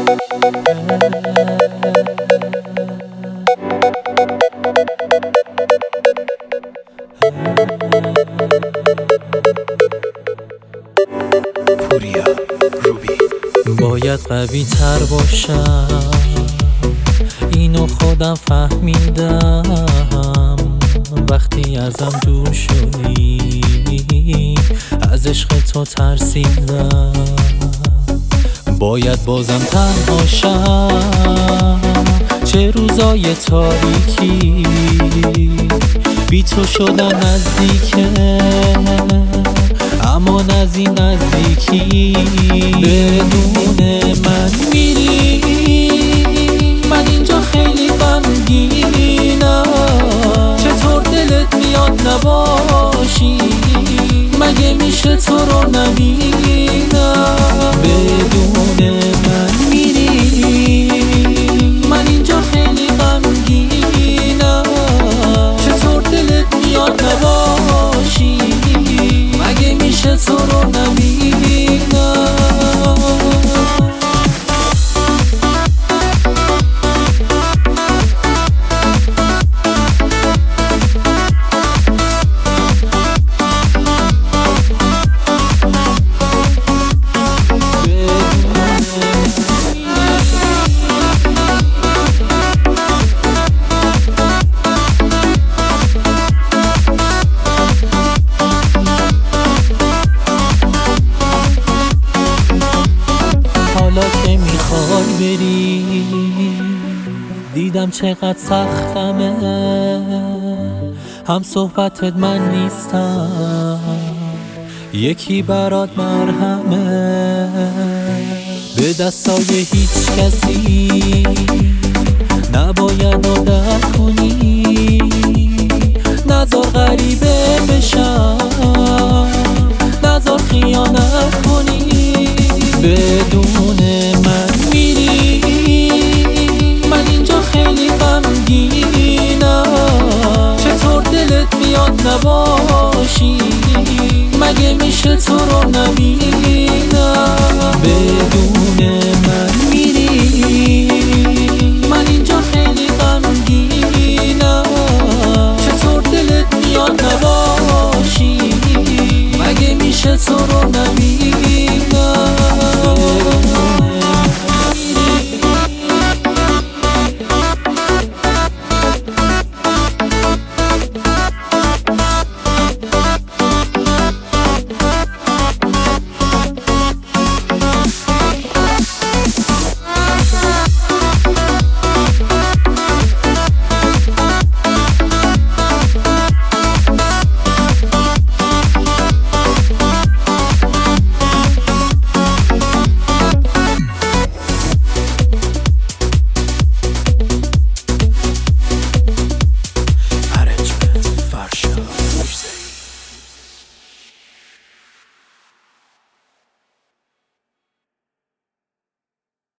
پوریا روبی. باید قوی تر باشم، اینو خودم فهمیدم. وقتی ازم دور شدی از عشق تو ترسیدم. باید بازم تنها شم، چه روزای تاریکی بی تو شدم نزدیکه، اما از این نزدیکی بدون من میری. من اینجا خیلی غمگینم، چطور دلت میاد نباشی؟ مگه میشه تو رو نبینم؟ بدون من میری. من اینجا خیلی غمگینم، چطور دلت میاد نباشی؟ مگه میشه تو رو نبینم؟ حالا که میخوای بری، دیدم چقدر سختمه. هم صحبتت من نیستم، یکی برات مرهمه. به دستای هیچ کسی نباید عادت کنی، نذار غریبه بشم، نذار خیانت کنی. بدون من میری. من اینجا خیلی غمگینم، چطور دلت میاد نباشی؟ مگه میشه تو رو نبینم؟